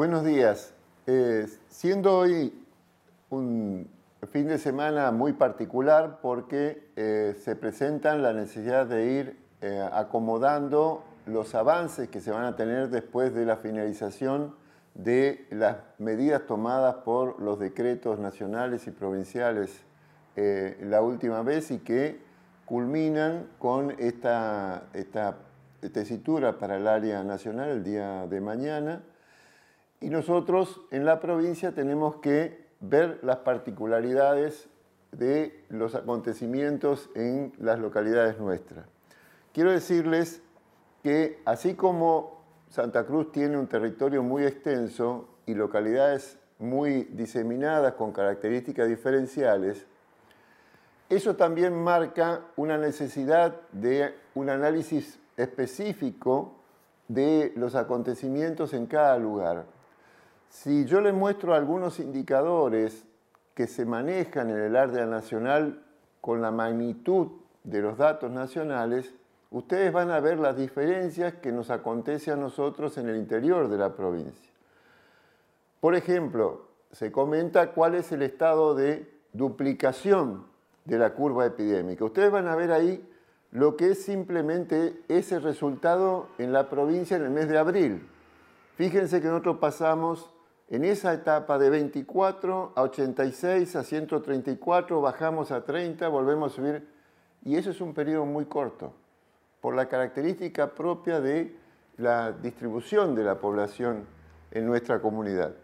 Buenos días. Siendo hoy un fin de semana muy particular porque se presentan la necesidad de ir acomodando los avances que se van a tener después de la finalización de las medidas tomadas por los decretos nacionales y provinciales la última vez y que culminan con esta tesitura para el área nacional el día de mañana. Y nosotros en la provincia tenemos que ver las particularidades de los acontecimientos en las localidades nuestras. Quiero decirles que así como Santa Cruz tiene un territorio muy extenso y localidades muy diseminadas con características diferenciales, eso también marca una necesidad de un análisis específico de los acontecimientos en cada lugar. Si yo les muestro algunos indicadores que se manejan en el área nacional con la magnitud de los datos nacionales, ustedes van a ver las diferencias que nos acontece a nosotros en el interior de la provincia. Por ejemplo, se comenta cuál es el estado de duplicación de la curva epidémica. Ustedes van a ver ahí lo que es simplemente ese resultado en la provincia en el mes de abril. Fíjense que nosotros pasamos en esa etapa de 24 a 86 a 134, bajamos a 30, volvemos a subir. Y eso es un periodo muy corto, por la característica propia de la distribución de la población en nuestra comunidad.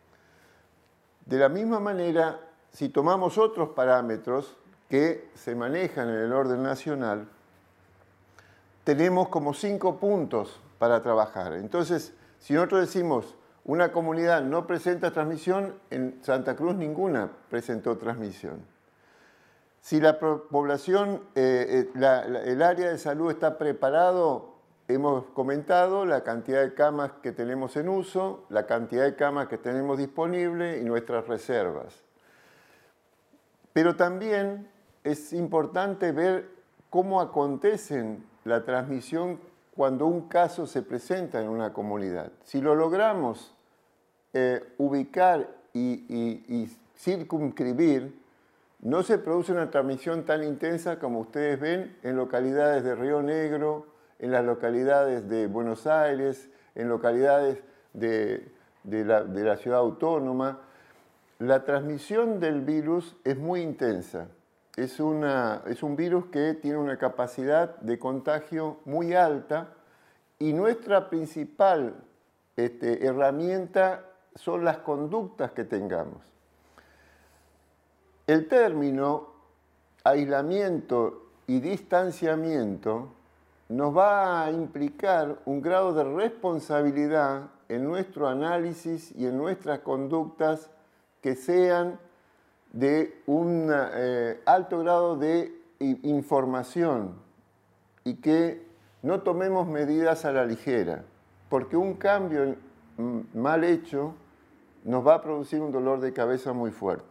De la misma manera, si tomamos otros parámetros que se manejan en el orden nacional, tenemos como 5 puntos para trabajar. Entonces, si nosotros decimos una comunidad no presenta transmisión, en Santa Cruz ninguna presentó transmisión. Si la población, el área de salud está preparado, hemos comentado la cantidad de camas que tenemos en uso, la cantidad de camas que tenemos disponible y nuestras reservas. Pero también es importante ver cómo acontece la transmisión cuando un caso se presenta en una comunidad. Si lo logramos ubicar y circunscribir, no se produce una transmisión tan intensa como ustedes ven en localidades de Río Negro, en las localidades de Buenos Aires, en localidades de la ciudad autónoma. La transmisión del virus es muy intensa. Es un virus que tiene una capacidad de contagio muy alta y nuestra principal herramienta son las conductas que tengamos. El término aislamiento y distanciamiento nos va a implicar un grado de responsabilidad en nuestro análisis y en nuestras conductas que sean de un alto grado de información y que no tomemos medidas a la ligera, porque un cambio mal hecho nos va a producir un dolor de cabeza muy fuerte.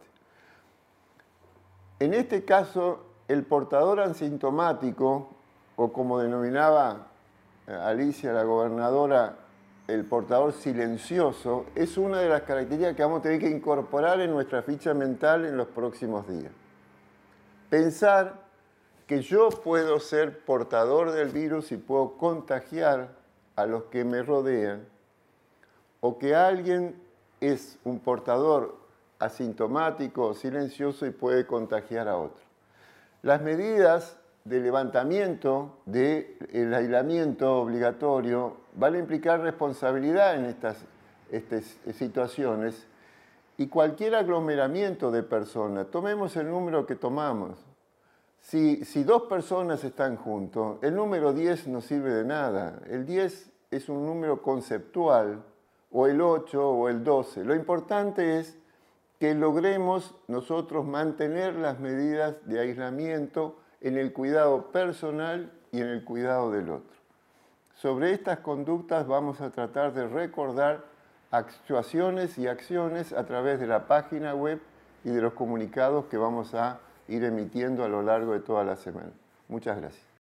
En este caso, el portador asintomático, o como denominaba Alicia, la gobernadora, el portador silencioso, es una de las características que vamos a tener que incorporar en nuestra ficha mental en los próximos días. Pensar que yo puedo ser portador del virus y puedo contagiar a los que me rodean, o que alguien es un portador asintomático o silencioso y puede contagiar a otro. Las medidas de levantamiento del aislamiento obligatorio van a implicar responsabilidad en estas situaciones y cualquier aglomeramiento de personas, tomemos el número que tomamos. Si 2 personas están juntos, el número 10 no sirve de nada. El 10 es un número conceptual, o el 8 o el 12. Lo importante es que logremos nosotros mantener las medidas de aislamiento en el cuidado personal y en el cuidado del otro. Sobre estas conductas vamos a tratar de recordar actuaciones y acciones a través de la página web y de los comunicados que vamos a ir emitiendo a lo largo de toda la semana. Muchas gracias.